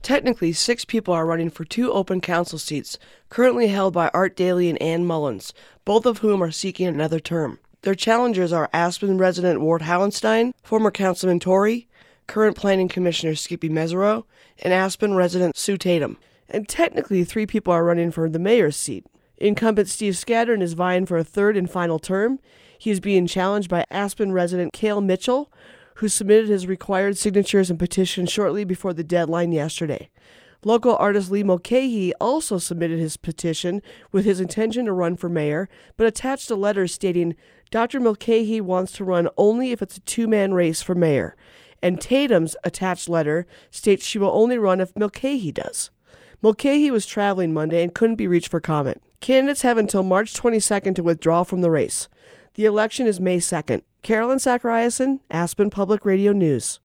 Technically, 6 people are running for 2 open council seats, currently held by Art Daly and Ann Mullins, both of whom are seeking another term. Their challengers are Aspen resident Ward Hallenstein, former Councilman Tory, current Planning Commissioner Skippy Mesereau, and Aspen resident Sue Tatum. And technically, 3 people are running for the mayor's seat. Incumbent Steve Scadron is vying for a third and final term. He is being challenged by Aspen resident Cale Mitchell, who submitted his required signatures and petitions shortly before the deadline yesterday. Local artist Lee Mulcahy also submitted his petition with his intention to run for mayor, but attached a letter stating Dr. Mulcahy wants to run only if it's a 2-man race for mayor, and Tatum's attached letter states she will only run if Mulcahy does. Mulcahy was traveling Monday and couldn't be reached for comment. Candidates have until March 22nd to withdraw from the race. The election is May 2nd. Carolyn Zachariason, Aspen Public Radio News.